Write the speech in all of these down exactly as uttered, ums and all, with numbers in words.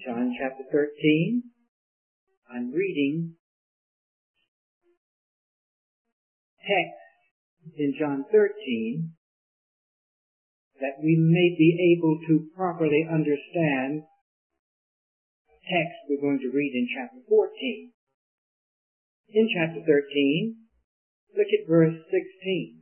John chapter thirteen. I'm reading text in John thirteen that we may be able to properly understand text we're going to read in chapter fourteen. In chapter thirteen, look at verse sixteen.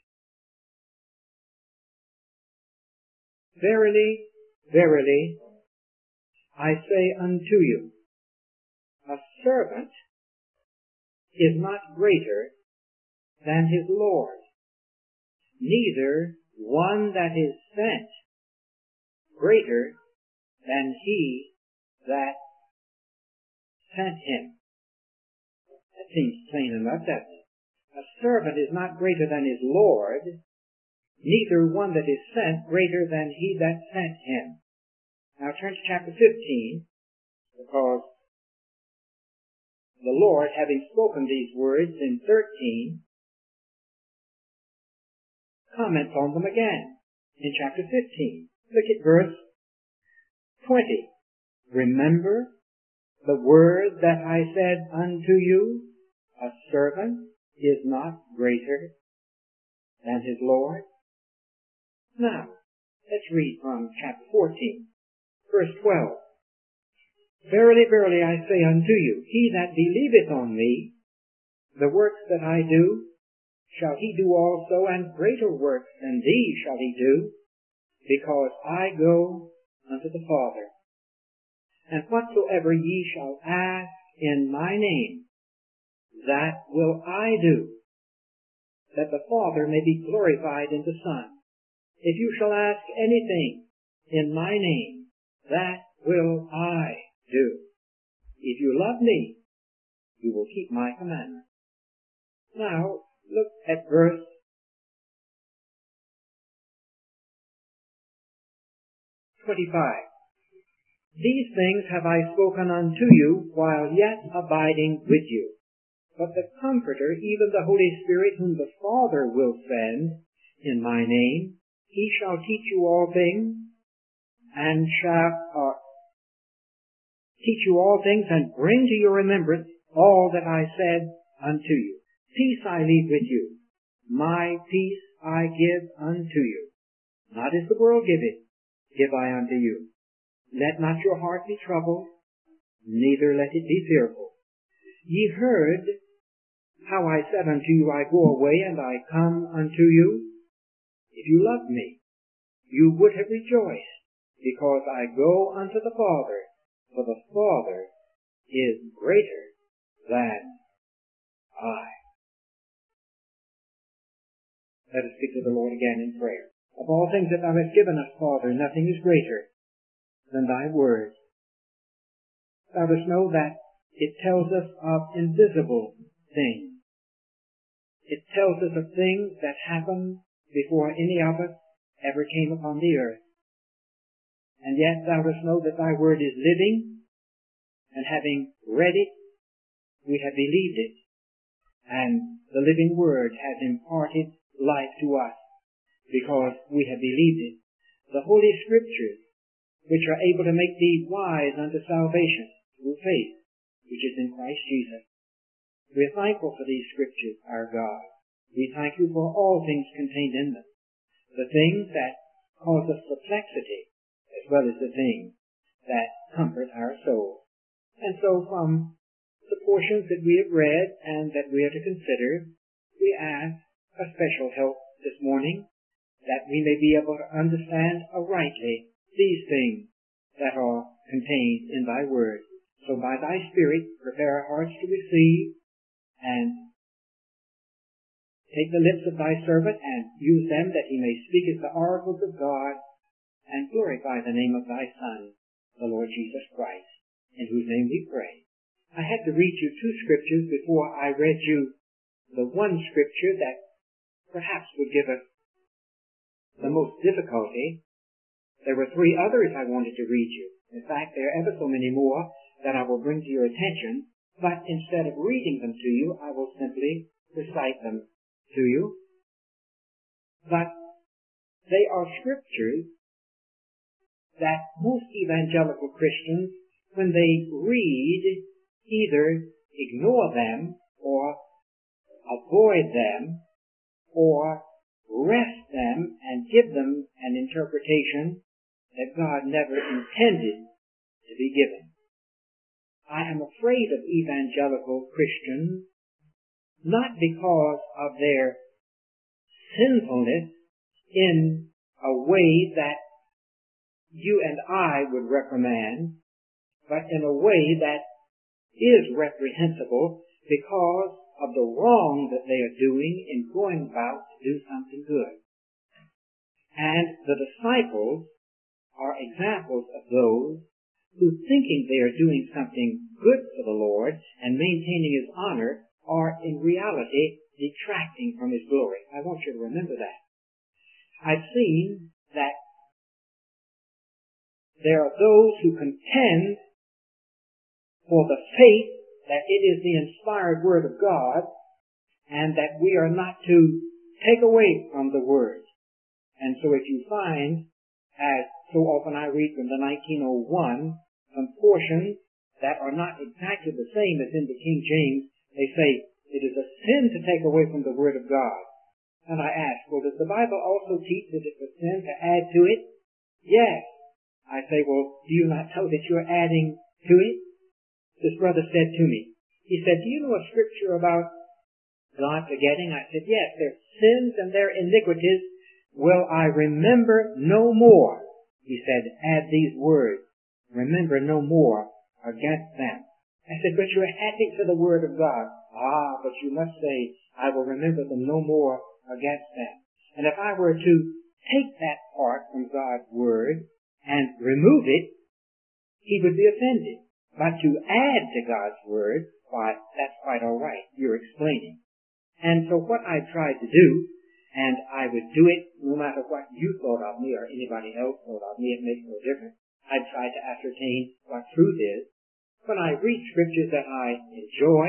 Verily, verily, I say unto you, a servant is not greater than his Lord, neither one that is sent greater than he that sent him. That seems plain enough, doesn't it? A servant is not greater than his Lord, neither one that is sent greater than he that sent him. Now turn to chapter fifteen, because the Lord, having spoken these words in thirteen, comments on them again in chapter fifteen. Look at verse twenty. Remember the word that I said unto you, a servant is not greater than his Lord. Now, let's read from chapter fourteen, verse twelve. Verily, verily, I say unto you, he that believeth on me, the works that I do, shall he do also, and greater works than these shall he do, because I go unto the Father. And whatsoever ye shall ask in my name, that will I do, that the Father may be glorified in the Son. If you shall ask anything in my name, that will I do. If you love me, you will keep my commandments. Now, look at verse twenty-five. These things have I spoken unto you while yet abiding with you. But the Comforter, even the Holy Spirit, whom the Father will send in my name, he shall teach you all things, and shall uh, teach you all things, and bring to your remembrance all that I said unto you. Peace I leave with you. My peace I give unto you. Not as the world giveth, give I unto you. Let not your heart be troubled, neither let it be fearful. Ye heard how I said unto you, I go away, and I come unto you. If you loved me, you would have rejoiced, because I go unto the Father, for the Father is greater than I. Let us speak to the Lord again in prayer. Of all things that thou hast given us, Father, nothing is greater than thy word. Thou dost know that it tells us of invisible things. It tells us of things that happened before any of us ever came upon the earth. And yet thou dost know that thy word is living, and having read it, we have believed it, and the living word has imparted life to us, because we have believed it. The Holy Scriptures, which are able to make thee wise unto salvation through faith, which is in Christ Jesus. We are thankful for these Scriptures, our God. We thank you for all things contained in them, the things that cause us perplexity, as well as the things that comfort our souls. And so from the portions that we have read and that we are to consider, we ask a special help this morning, that we may be able to understand rightly these things that are contained in thy word. So by thy Spirit, prepare our hearts to receive, and take the lips of thy servant and use them that he may speak as the oracles of God, and glorify the name of thy Son, the Lord Jesus Christ, in whose name we pray. I had to read you two scriptures before I read you the one scripture that perhaps would give us the most difficulty. There were three others I wanted to read you. In fact, there are ever so many more that I will bring to your attention, but instead of reading them to you, I will simply recite them to you. But they are scriptures that most evangelical Christians when they read, either ignore them or avoid them or wrest them and give them an interpretation that God never intended to be given. I am afraid of evangelical Christians, not because of their sinfulness in a way that you and I would reprimand, but in a way that is reprehensible because of the wrong that they are doing in going about to do something good. And the disciples are examples of those who, thinking they are doing something good for the Lord and maintaining His honor, are in reality detracting from His glory. I want you to remember that. I've seen that there are those who contend for the faith that it is the inspired Word of God and that we are not to take away from the Word. And so if you find, as so often I read from the nineteen oh one, some portions that are not exactly the same as in the King James, they say, it is a sin to take away from the Word of God. And I ask, well, does the Bible also teach that it's a sin to add to it? Yes. I say, well, do you not know that you're adding to it? This brother said to me, he said, do you know a scripture about God forgetting? I said, yes, their sins and their iniquities will I remember no more. He said, add these words, remember no more against them. I said, but you're adding to the Word of God. Ah, but you must say, I will remember them no more against them. And if I were to take that part from God's Word and remove it, He would be offended. But to add to God's Word, why, that's quite all right. You're explaining. And so what I tried to do, and I would do it no matter what you thought of me or anybody else thought of me, it makes no difference. I'd try to ascertain what truth is. When I read scriptures that I enjoy,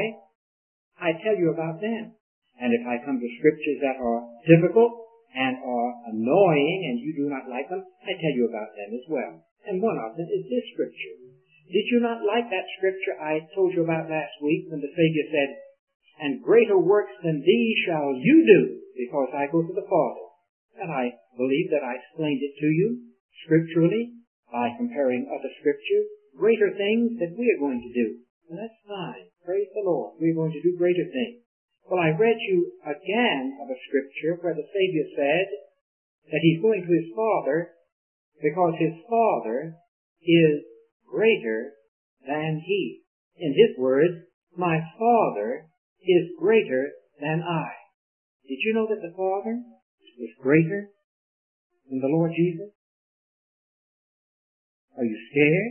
I tell you about them. And if I come to scriptures that are difficult and are annoying and you do not like them, I tell you about them as well. And one of them is this scripture. Did you not like that scripture I told you about last week when the Savior said, and greater works than these shall you do because I go to the Father? And I believe that I explained it to you scripturally by comparing other scriptures, greater things that we are going to do. And that's fine. Praise the Lord. We're going to do greater things. Well, I read you again of a scripture where the Savior said that He's going to His Father because His Father is greater than He. In His words, my Father is greater than I. Did you know that the Father is greater than the Lord Jesus? Are you scared?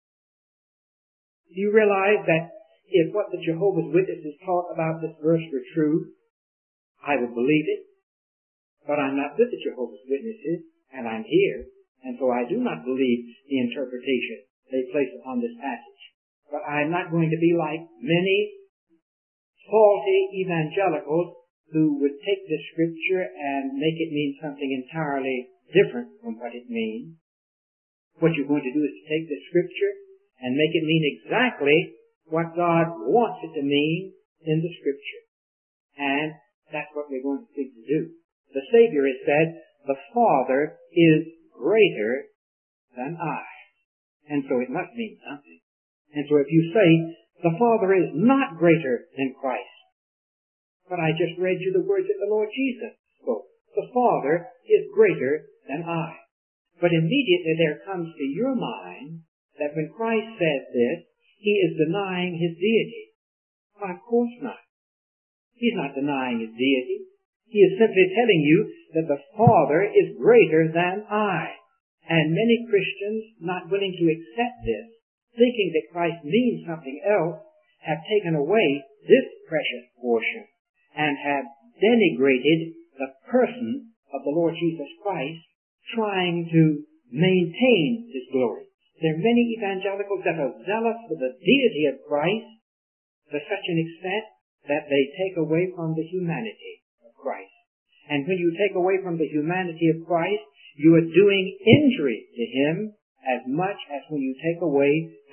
Do you realize that if what the Jehovah's Witnesses taught about this verse were true, I would believe it? But I'm not with the Jehovah's Witnesses, and I'm here, and so I do not believe the interpretation they place upon this passage. But I'm not going to be like many faulty evangelicals who would take this scripture and make it mean something entirely different from what it means. What you're going to do is to take this scripture and make it mean exactly what God wants it to mean in the scripture. And that's what we're going to seek to do. The Savior has said, the Father is greater than I. And so it must mean something. And so if you say, the Father is not greater than Christ, but I just read you the words that the Lord Jesus spoke. The Father is greater than I. But immediately there comes to your mind that when Christ says this, He is denying His deity. Well, of course not. He's not denying His deity. He is simply telling you that the Father is greater than I. And many Christians, not willing to accept this, thinking that Christ means something else, have taken away this precious portion and have denigrated the person of the Lord Jesus Christ, trying to maintain His glory. There are many evangelicals that are zealous for the deity of Christ to such an extent that they take away from the humanity of Christ. And when you take away from the humanity of Christ, you are doing injury to Him as much as when you take away from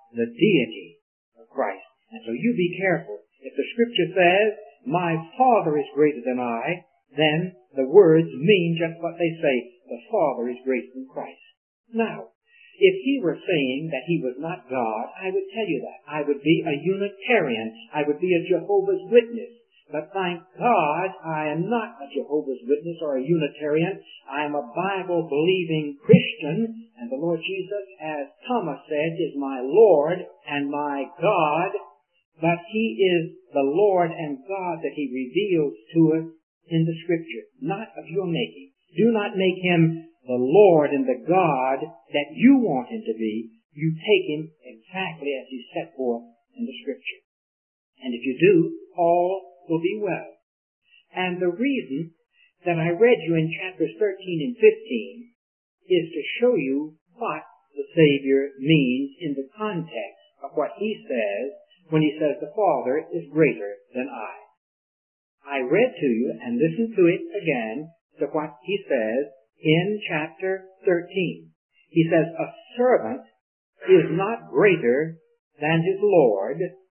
the deity of Christ. And so you be careful. If the Scripture says, my Father is greater than I, then the words mean just what they say. The Father is greater than Christ. Now, if he were saying that he was not God, I would tell you that. I would be a Unitarian. I would be a Jehovah's Witness. But thank God I am not a Jehovah's Witness or a Unitarian. I am a Bible-believing Christian, and the Lord Jesus, as Thomas said, is my Lord and my God. But he is the Lord and God that he reveals to us in the Scripture, not of your making. Do not make him the Lord and the God that you want him to be. You take him exactly as he's set forth in the Scripture. And if you do, all will be well. And the reason that I read you in chapters thirteen and fifteen is to show you what the Savior means in the context of what he says when he says the Father is greater than I. I read to you and listened to it again to what he says in chapter thirteen. He says, a servant is not greater than his Lord.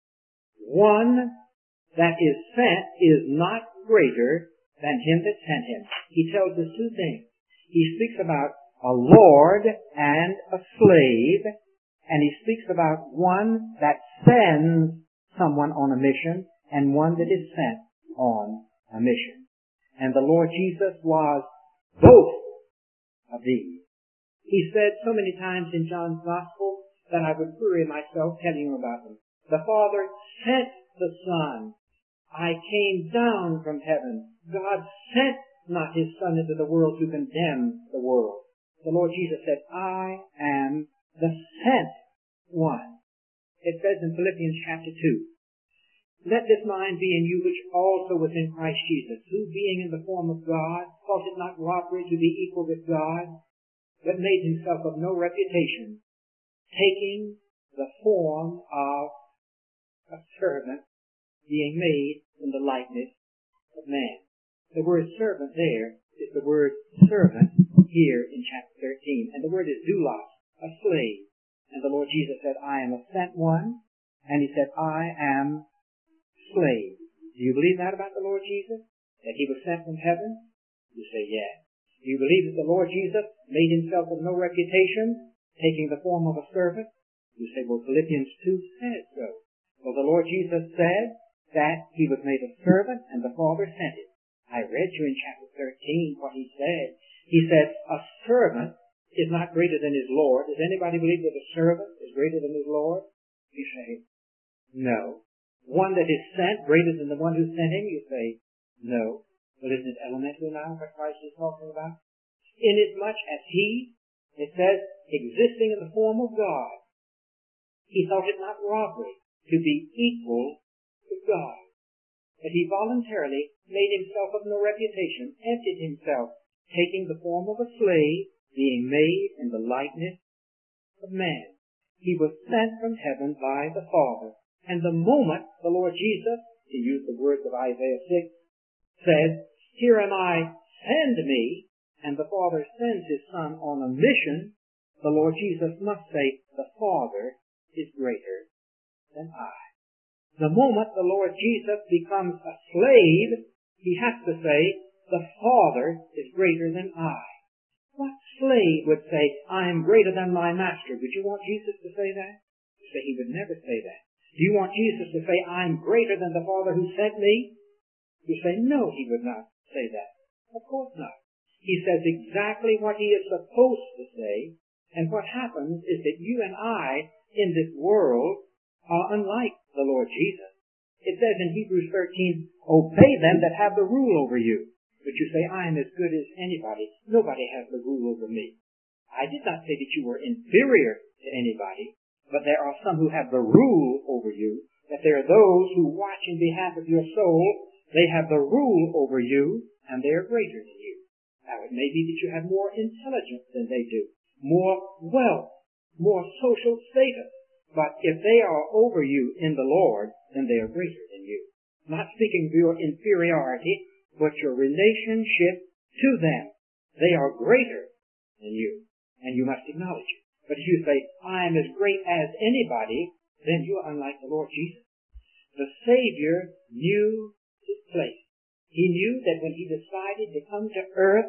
One that is sent is not greater than him that sent him. He tells us two things. He speaks about a Lord and a slave, and he speaks about one that sends someone on a mission and one that is sent on a mission. And the Lord Jesus was both of these. He said so many times in John's Gospel that I would weary myself telling you about them. The Father sent the Son. I came down from heaven. God sent not his Son into the world to condemn the world. The Lord Jesus said, I am the sent one. It says in Philippians chapter two, let this mind be in you which also was in Christ Jesus, who being in the form of God, thought it not robbery to be equal with God, but made himself of no reputation, taking the form of a servant, being made in the likeness of man. The word servant there is the word servant here in chapter thirteen. And the word is doulos, a slave. And the Lord Jesus said, I am a sent one. And he said, I am slave. Do you believe that about the Lord Jesus? That he was sent from heaven? You say, yes. Do you believe that the Lord Jesus made himself of no reputation, taking the form of a servant? You say, well, Philippians two says so. Well, the Lord Jesus said that he was made a servant and the Father sent him. I read you in chapter thirteen what he said. He said, a servant is not greater than his Lord. Does anybody believe that a servant is greater than his Lord? You say, no. One that is sent greater than the one who sent him? You say, no. Well, isn't it elementary now what Christ is talking about? Inasmuch as he, it says, existing in the form of God, he thought it not robbery to be equal to God. But he voluntarily made himself of no reputation, emptied himself, taking the form of a slave, being made in the likeness of man. He was sent from heaven by the Father. And the moment the Lord Jesus, to use the words of Isaiah six, said, here am I, send me, and the Father sends his Son on a mission, the Lord Jesus must say, the Father is greater than I. The moment the Lord Jesus becomes a slave, he has to say, the Father is greater than I. What slave would say, I am greater than my master? Would you want Jesus to say that? You say he would never say that. Do you want Jesus to say, I'm greater than the Father who sent me? You say, no, he would not say that. Of course not. He says exactly what he is supposed to say, and what happens is that you and I, in this world, are unlike the Lord Jesus. It says in Hebrews thirteen, obey them that have the rule over you. But you say, I am as good as anybody. Nobody has the rule over me. I did not say that you were inferior to anybody, but there are some who have the rule over you, that there are those who watch in behalf of your soul. They have the rule over you, and they are greater than you. Now, it may be that you have more intelligence than they do, more wealth, more social status. But if they are over you in the Lord, then they are greater than you. Not speaking of your inferiority, but your relationship to them. They are greater than you, and you must acknowledge it. But if you say, I am as great as anybody, then you are unlike the Lord Jesus. The Savior knew his place. He knew that when he decided to come to earth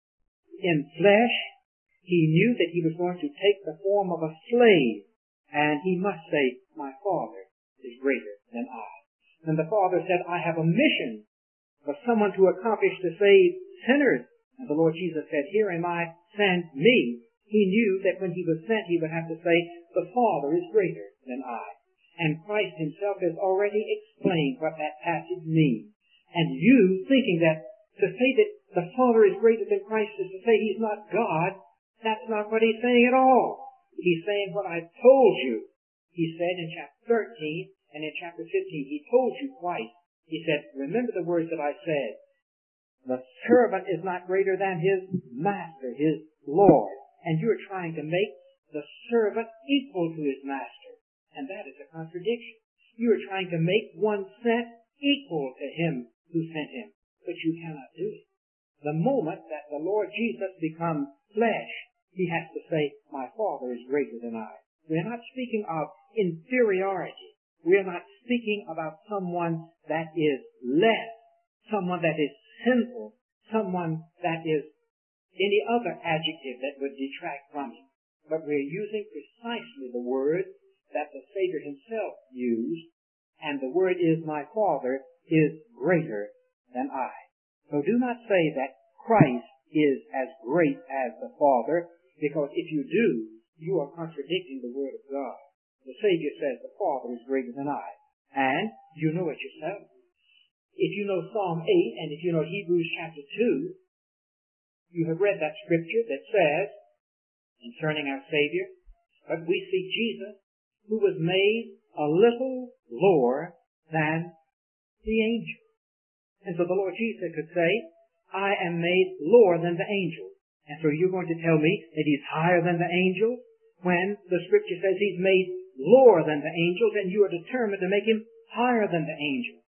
in flesh, he knew that he was going to take the form of a slave, and he must say, my Father is greater than I. And the Father said, I have a mission for someone to accomplish to save sinners. And the Lord Jesus said, here am I, send me. He knew that when he was sent, he would have to say, the Father is greater than I. And Christ himself has already explained what that passage means. And you thinking that to say that the Father is greater than Christ is to say he's not God, that's not what he's saying at all. He's saying what I've told you. He said in chapter thirteen and in chapter fifteen, he told you twice. He said, remember the words that I said. The servant is not greater than his master, his Lord. And you're trying to make the servant equal to his master. And that is a contradiction. You are trying to make one sent equal to him who sent him. But you cannot do it. The moment that the Lord Jesus becomes flesh, he has to say, my Father is greater than I. We're not speaking of inferiority. We're not speaking about someone that is less, someone that is sinful, someone that is any other adjective that would detract from him. But we're using precisely the word that the Savior himself used, and the word is, my Father is greater than I. So do not say that Christ is as great as the Father, because if you do, you are contradicting the Word of God. The Savior says the Father is greater than I. And you know it yourself. If you know Psalm eight, and if you know Hebrews chapter two, you have read that scripture that says, concerning our Savior, but we see Jesus, who was made a little lower than the angels. And so the Lord Jesus could say, I am made lower than the angels. And so you're going to tell me that he's higher than the angels when the scripture says he's made lower than the angels, and you are determined to make him higher than the angels.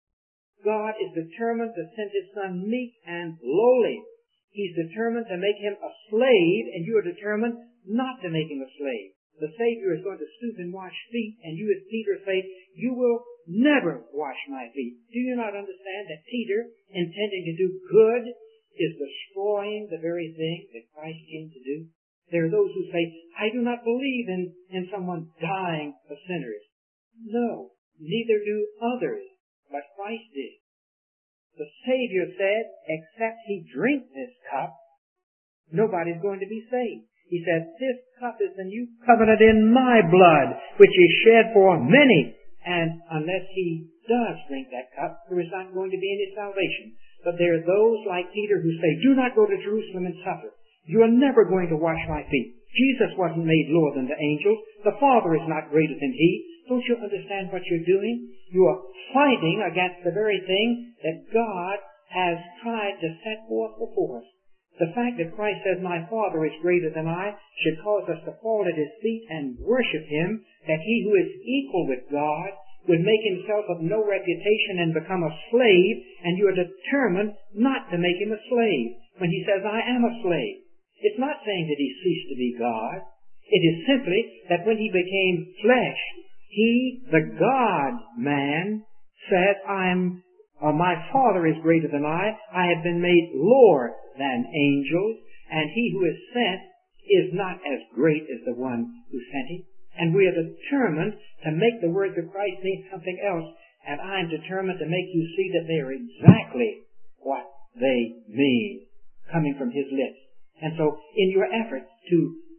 God is determined to send his Son meek and lowly. He's determined to make him a slave, and you are determined not to make him a slave. The Savior is going to stoop and wash feet, and you as Peter say, you will never wash my feet. Do you not understand that Peter, intending to do good, is destroying the very thing that Christ came to do? There are those who say, I do not believe in, in someone dying for sinners. No, neither do others, but Christ did. The Savior said, except he drink this cup, nobody's going to be saved. He said, this cup is the new covenant in my blood, which is shed for many. And unless he does drink that cup, there is not going to be any salvation. But there are those like Peter who say, do not go to Jerusalem and suffer. You are never going to wash my feet. Jesus wasn't made lower than the angels. The Father is not greater than he. Don't you understand what you're doing? You are fighting against the very thing that God has tried to set forth before us. The fact that Christ says, my Father is greater than I, should cause us to fall at his feet and worship him, that he who is equal with God would make himself of no reputation and become a slave, and you are determined not to make him a slave. When he says, I am a slave, it's not saying that he ceased to be God. It is simply that when he became flesh, he, the God-man, said, I'm, uh, my Father is greater than I. I have been made lower than angels, and he who is sent is not as great as the one who sent him. And we are determined to make the words of Christ mean something else, and I am determined to make you see that they are exactly what they mean, coming from his lips. And so, in your effort to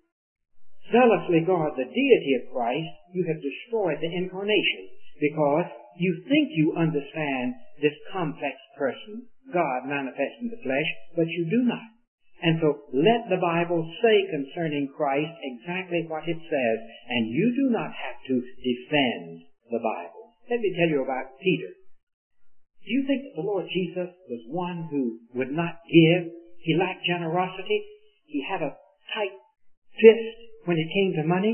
zealously guard the deity of Christ, you have destroyed the incarnation, because you think you understand this complex person, God manifest in the flesh, but you do not. And so let the Bible say concerning Christ exactly what it says, and you do not have to defend the Bible. Let me tell you about Peter. Do you think that the Lord Jesus was one who would not give? He lacked generosity. He had a tight fist when it came to money.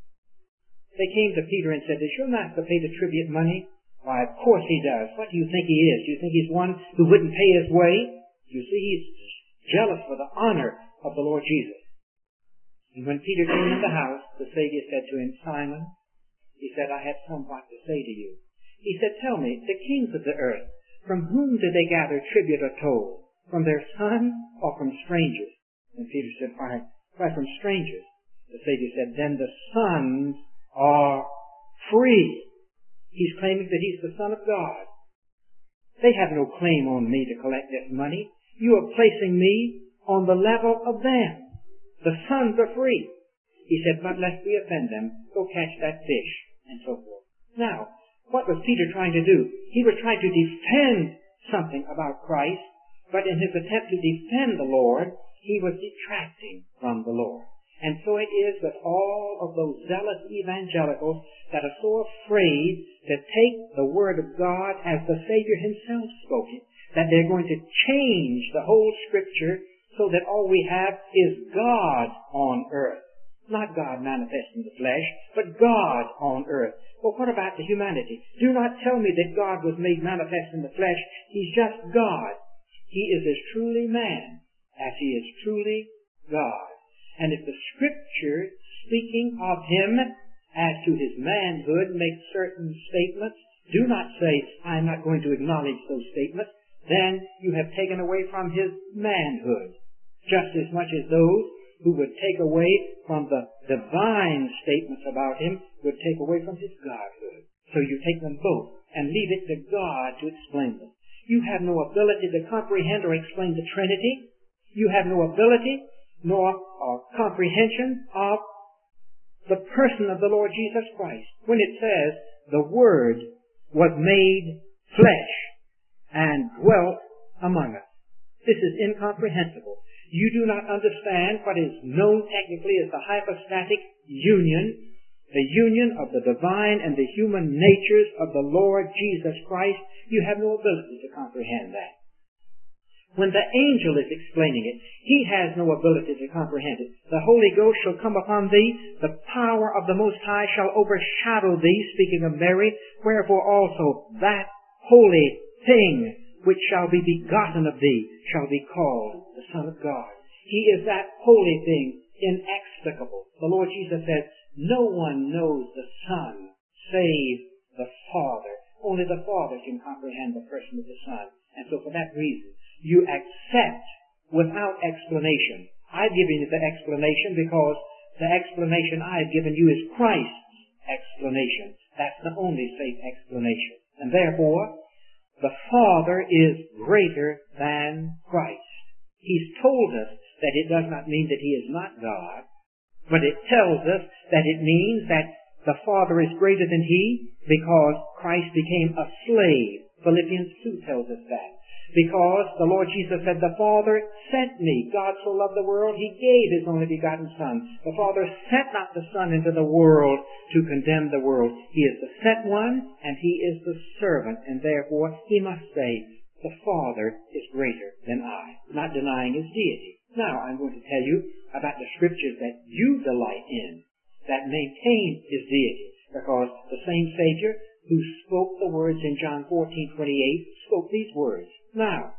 They came to Peter and said, does your master pay the tribute money? Why, of course he does. What do you think he is? Do you think he's one who wouldn't pay his way? You see, he's jealous for the honor of the Lord Jesus. And when Peter came in the house, the Savior said to him, Simon, he said, I have somewhat to say to you. He said, tell me, the kings of the earth, from whom do they gather tribute or toll? From their sons or from strangers? And Peter said, why, why from strangers? The Savior said, then the sons are free. He's claiming that he's the Son of God. They have no claim on me to collect this money. You are placing me on the level of them. The sons are free. He said, but lest we offend them, go catch that fish, and so forth. Now, what was Peter trying to do? He was trying to defend something about Christ, but in his attempt to defend the Lord, he was detracting from the Lord. And so it is with all of those zealous evangelicals that are so afraid to take the Word of God as the Savior himself spoke it, that they're going to change the whole Scripture so that all we have is God on earth. Not God manifest in the flesh, but God on earth. Well, what about the humanity? Do not tell me that God was made manifest in the flesh. He's just God. He is as truly man as he is truly God. And if the Scripture, speaking of him as to his manhood, makes certain statements, do not say, I'm not going to acknowledge those statements, then you have taken away from his manhood, just as much as those who would take away from the divine statements about him would take away from his godhood. So you take them both and leave it to God to explain them. You have no ability to comprehend or explain the Trinity. You have no ability nor uh, comprehension of the person of the Lord Jesus Christ. When it says, the Word was made flesh and dwelt among us. This is incomprehensible. You do not understand what is known technically as the hypostatic union, the union of the divine and the human natures of the Lord Jesus Christ. You have no ability to comprehend that. When the angel is explaining it, he has no ability to comprehend it. The Holy Ghost shall come upon thee, the power of the Most High shall overshadow thee, speaking of Mary, wherefore also that holy thing which shall be begotten of thee shall be called the Son of God. He is that holy thing, inexplicable. The Lord Jesus said, no one knows the Son save the Father. Only the Father can comprehend the person of the Son. And so for that reason, you accept without explanation. I've given you the explanation because the explanation I've given you is Christ's explanation. That's the only safe explanation. And therefore, the Father is greater than Christ. He's told us that it does not mean that he is not God, but it tells us that it means that the Father is greater than he because Christ became a slave. Philippians two tells us that. Because the Lord Jesus said, the Father sent me. God so loved the world, he gave his only begotten Son. The Father sent not the Son into the world to condemn the world. He is the sent one, and he is the servant, and therefore he must say, the Father is greater than I, not denying his deity. Now I'm going to tell you about the Scriptures that you delight in, that maintain his deity, because the same Savior who spoke the words in John fourteen twenty-eight spoke these words. Now,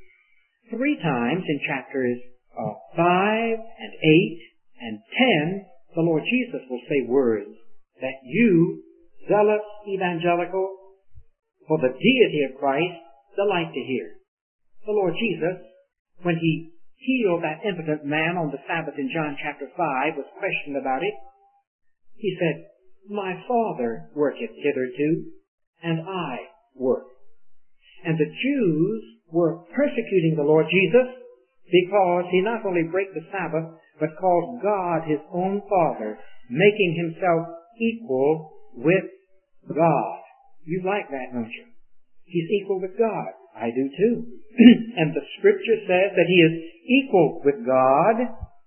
three times in chapters uh, five and eight and ten, the Lord Jesus will say words that you, zealous evangelical, for the deity of Christ, delight to hear. The Lord Jesus, when he healed that impotent man on the Sabbath in John chapter five, was questioned about it. He said, my Father worketh hitherto, and I work. And the Jews were persecuting the Lord Jesus because he not only brake the Sabbath, but called God his own Father, making himself equal with God. You like that, don't you? He's equal with God. I do too. And the Scripture says that he is equal with God,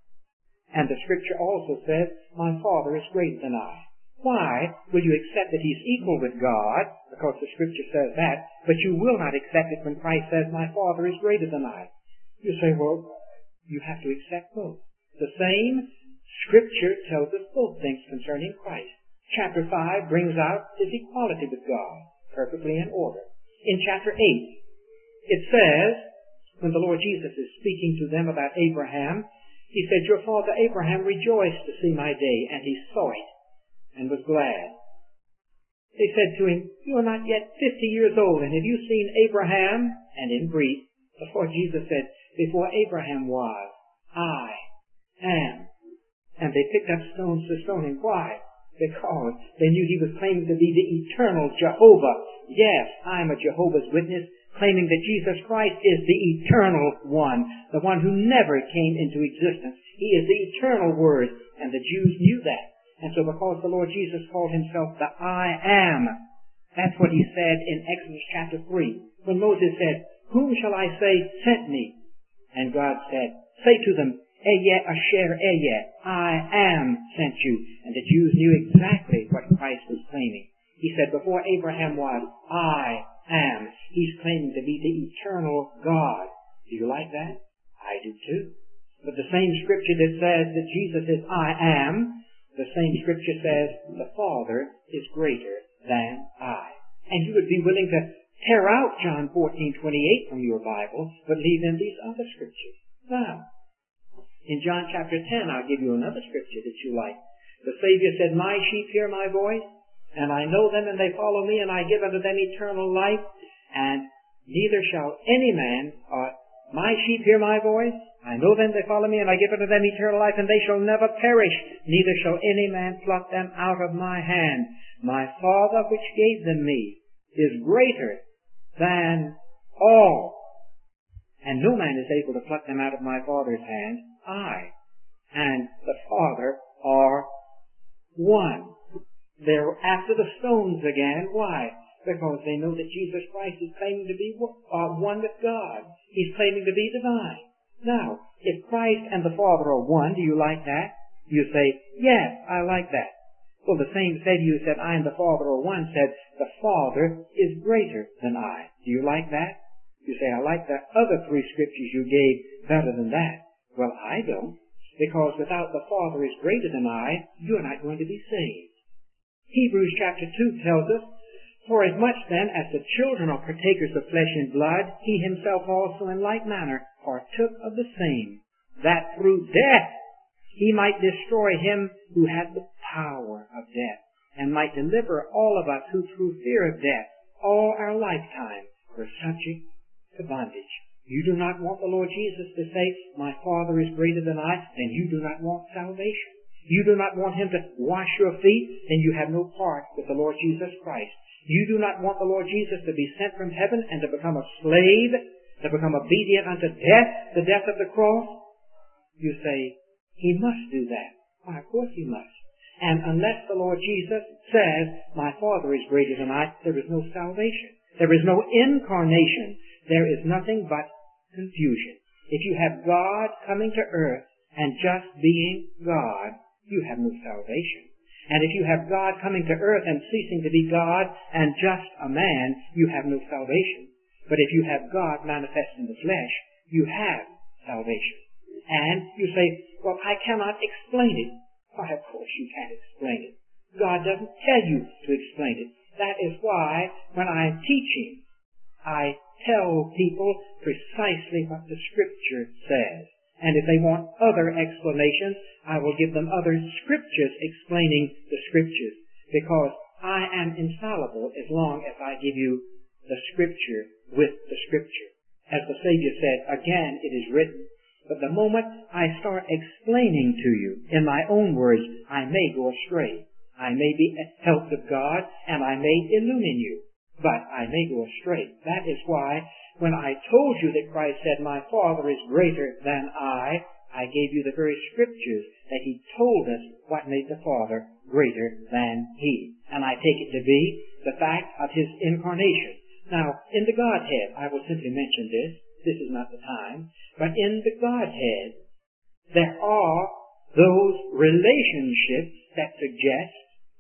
and the Scripture also says, my Father is greater than I. Why will you accept that he's equal with God, because the Scripture says that, but you will not accept it when Christ says, my Father is greater than I? You say, well, you have to accept both. The same Scripture tells us both things concerning Christ. Chapter five brings out his equality with God, perfectly in order. In chapter eight, it says, when the Lord Jesus is speaking to them about Abraham, He said, your father Abraham rejoiced to see my day, and he saw it and was glad. They said to him, you are not yet fifty years old, and have you seen Abraham? And in brief, before Jesus said, before Abraham was, I am. And they picked up stones to stone him. Why? Because they knew he was claiming to be the eternal Jehovah. Yes, I'm a Jehovah's Witness, claiming that Jesus Christ is the eternal one, the one who never came into existence. He is the eternal Word, and the Jews knew that. And so because the Lord Jesus called himself the I am, that's what he said in Exodus chapter three. When Moses said, whom shall I say sent me? And God said, say to them, Ehyeh Asher Ehyeh, I am sent you. And the Jews knew exactly what Christ was claiming. He said, before Abraham was, I am. He's claiming to be the eternal God. Do you like that? I do too. But the same scripture that says that Jesus is I am, the same scripture says the Father is greater than I. And you would be willing to tear out John fourteen twenty-eight from your Bible, but leave in these other scriptures. Now, in John chapter ten, I'll give you another scripture that you like. The Savior said, my sheep hear my voice, and I know them, and they follow me, and I give unto them eternal life, and neither shall any man, or my sheep hear my voice, I know them, they follow me, and I give unto them eternal life, and they shall never perish, neither shall any man pluck them out of my hand. My Father which gave them me is greater than all, and no man is able to pluck them out of my Father's hand. I and the Father are one. They're after the stones again. Why? Because they know that Jesus Christ is claiming to be uh, one with God. He's claiming to be divine. Now, if Christ and the Father are one, do you like that? You say, yes, I like that. Well, the same Savior who said, I and the Father are one, said, the Father is greater than I. Do you like that? You say, I like the other three scriptures you gave better than that. Well, I don't, because without the Father is greater than I, you're not going to be saved. Hebrews chapter two tells us, for as much then as the children are partakers of flesh and blood, he himself also in like manner partook of the same, that through death he might destroy him who had the power of death, and might deliver all of us who through fear of death all our lifetime were subject to bondage. You do not want the Lord Jesus to say, my Father is greater than I, then you do not want salvation. You do not want him to wash your feet, then you have no part with the Lord Jesus Christ. You do not want the Lord Jesus to be sent from heaven and to become a slave, to become obedient unto death, the death of the cross. You say, he must do that. Why, of course he must. And unless the Lord Jesus says, my Father is greater than I, there is no salvation. There is no incarnation. There is nothing but confusion. If you have God coming to earth and just being God, you have no salvation. And if you have God coming to earth and ceasing to be God and just a man, you have no salvation. But if you have God manifest in the flesh, you have salvation. And you say, well, I cannot explain it. Why, of course you can't explain it. God doesn't tell you to explain it. That is why when I'm teaching, I tell people precisely what the Scripture says. And if they want other explanations, I will give them other scriptures explaining the Scriptures. Because I am infallible as long as I give you the Scripture with the Scripture. As the Savior said, again it is written. But the moment I start explaining to you in my own words, I may go astray. I may be helped of God, and I may illumine you. But I may go astray. That is why when I told you that Christ said, my Father is greater than I, I gave you the very scriptures that he told us what made the Father greater than he. And I take it to be the fact of his incarnation. Now, in the Godhead, I will simply mention this. This is not the time. But in the Godhead, there are those relationships that suggest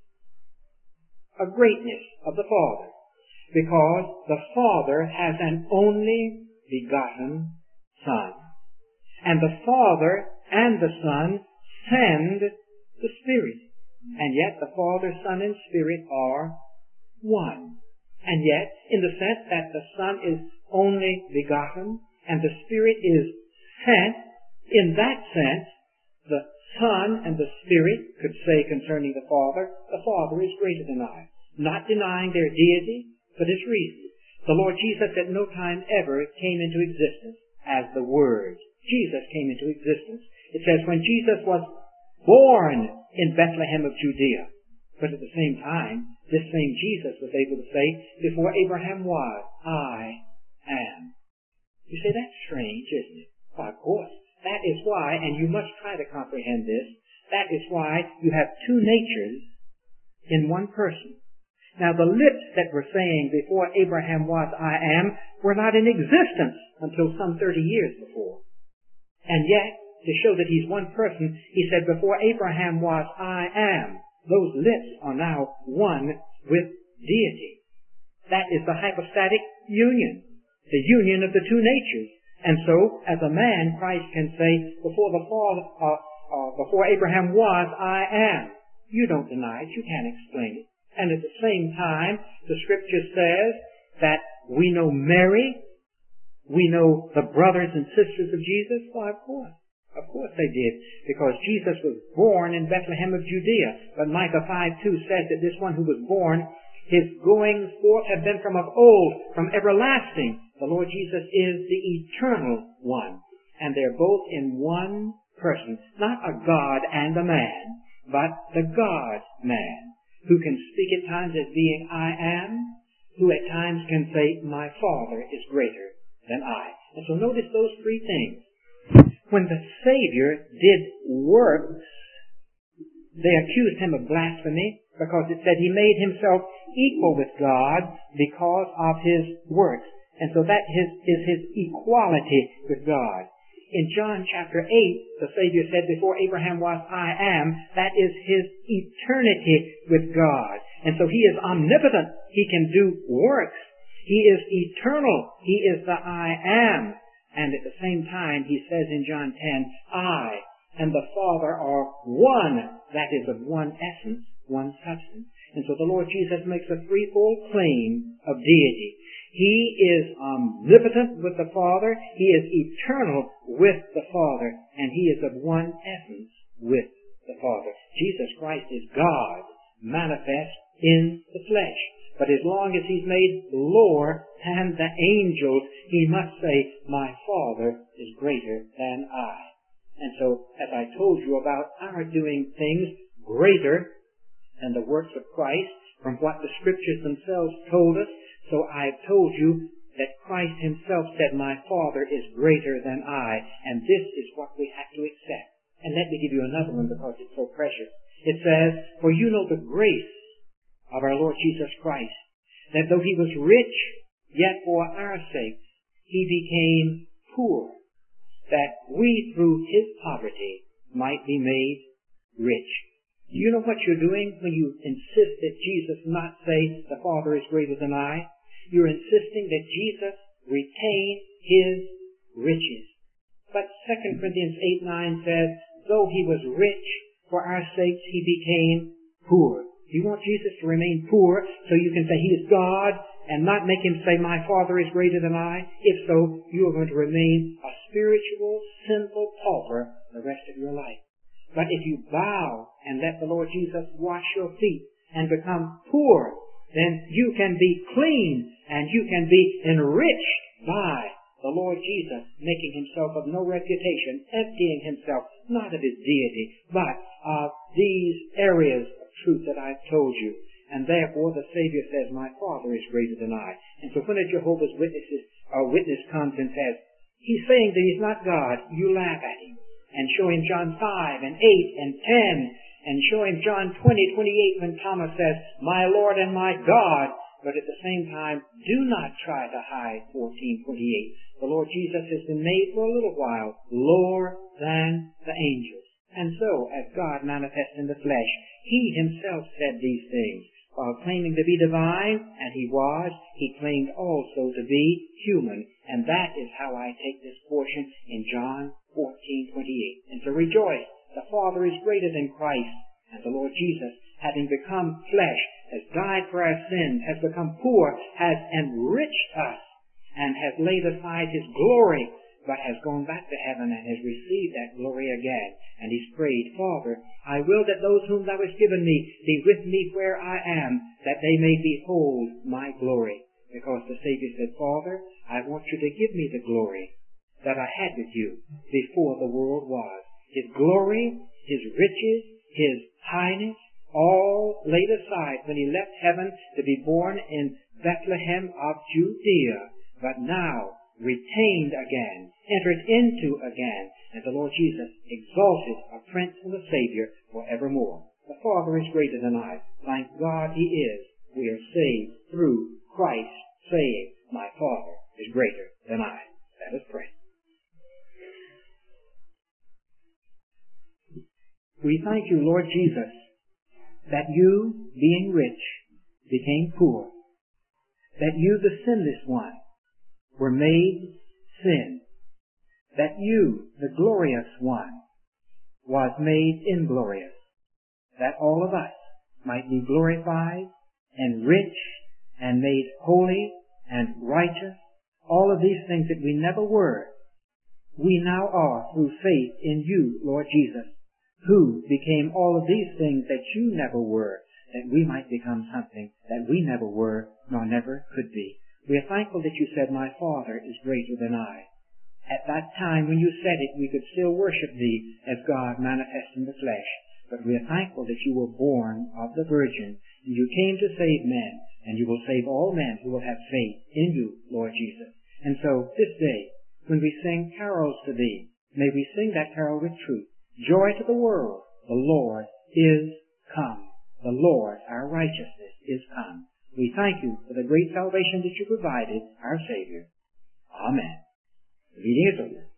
a greatness of the Father. Because the Father has an only begotten Son. And the Father and the Son send the Spirit. And yet the Father, Son, and Spirit are one. And yet, in the sense that the Son is only begotten and the Spirit is sent, in that sense, the Son and the Spirit could say concerning the Father, the Father is greater than I. Not denying their deity, but its reason. The Lord Jesus at no time ever came into existence as the Word. Jesus came into existence. It says when Jesus was born in Bethlehem of Judea. But at the same time, this same Jesus was able to say, before Abraham was, I am. You say, that's strange, isn't it? Well, of course. That is why, and you must try to comprehend this, that is why you have two natures in one person. Now, the lips that were saying, before Abraham was, I am, were not in existence until some thirty years before. And yet, to show that he's one person, he said, before Abraham was, I am. Those lips are now one with deity. That is the hypostatic union, the union of the two natures. And so, as a man, Christ can say, before the fall, uh, uh, before Abraham was, I am. You don't deny it. You can't explain it. And at the same time, the Scripture says that we know Mary, we know the brothers and sisters of Jesus. Well, of course. Of course they did, because Jesus was born in Bethlehem of Judea. But Micah five two says that this one who was born, his goings forth have been from of old, from everlasting. The Lord Jesus is the eternal one. And they're both in one person. Not a God and a man, but the God-man, who can speak at times as being I am, who at times can say, my Father is greater than I. And so notice those three things. When the Savior did works, they accused him of blasphemy because it said he made himself equal with God because of his works. And so that is, is his equality with God. In John chapter eight, the Savior said, before Abraham was, I am. That is his eternity with God. And so he is omnipotent. He can do works. He is eternal. He is the I am. And at the same time, he says in John ten, I and the Father are one. That is of one essence, one substance. And so the Lord Jesus makes a threefold claim of deity. He is omnipotent with the Father. He is eternal with the Father. And he is of one essence with the Father. Jesus Christ is God manifest in the flesh. But as long as he's made lower than the angels, he must say, my Father is greater than I. And so, as I told you about our doing things greater than the works of Christ, from what the Scriptures themselves told us, so I've told you that Christ himself said, my Father is greater than I, and this is what we have to accept. And let me give you another one because it's so precious. It says, for you know the grace of our Lord Jesus Christ, that though he was rich, yet for our sakes he became poor, that we through his poverty might be made rich. Do you know what you're doing when you insist that Jesus not say, the Father is greater than I? You're insisting that Jesus retain his riches. But Second Corinthians eight nine says, though he was rich, for our sakes he became poor. You want Jesus to remain poor so you can say he is God and not make him say, my Father is greater than I? If so, you are going to remain a spiritual, sinful pauper the rest of your life. But if you bow and let the Lord Jesus wash your feet and become poor, then you can be clean and you can be enriched by the Lord Jesus, making himself of no reputation, emptying himself not of his deity, but of these areas of truth that I've told you. And therefore the Savior says, my Father is greater than I. And so when a Jehovah's Witnesses or witness comes and says, he's saying that he's not God, you laugh at him. And show him John five and eight and ten, and show him John twenty, twenty-eight when Thomas says, my Lord and my God. But at the same time, do not try to hide fourteen twenty-eight. The Lord Jesus has been made for a little while lower than the angels. And so, as God manifests in the flesh, he himself said these things. While claiming to be divine, and he was, he claimed also to be human. And that is how I take this portion in John fourteen twenty-eight. And so rejoice, the Father is greater than Christ. And the Lord Jesus, having become flesh, has died for our sins, has become poor, has enriched us, and has laid aside his glory but has gone back to heaven and has received that glory again. And he's prayed, Father, I will that those whom thou hast given me be with me where I am, that they may behold my glory. Because the Savior said, Father, I want you to give me the glory that I had with you before the world was. His glory, his riches, his highness, all laid aside when he left heaven to be born in Bethlehem of Judea, but now retained again, entered into again, and the Lord Jesus exalted a Prince and a Savior forevermore. The Father is greater than I. Thank God he is. We are saved through Christ, saying, my Father is greater than I. Let us pray. We thank you, Lord Jesus, that you, being rich, became poor, that you, the sinless one, were made sin, that you, the glorious one, was made inglorious, that all of us might be glorified and rich and made holy and righteous, all of these things that we never were, we now are through faith in you, Lord Jesus, who became all of these things that you never were, that we might become something that we never were nor never could be. We are thankful that you said, my Father is greater than I. At that time when you said it, we could still worship thee as God manifest in the flesh. But we are thankful that you were born of the Virgin, and you came to save men, and you will save all men who will have faith in you, Lord Jesus. And so this day, when we sing carols to thee, may we sing that carol with truth. Joy to the world, the Lord is come. The Lord, our righteousness, is come. We thank you for the great salvation that you provided, our Savior. Amen. The reading is over.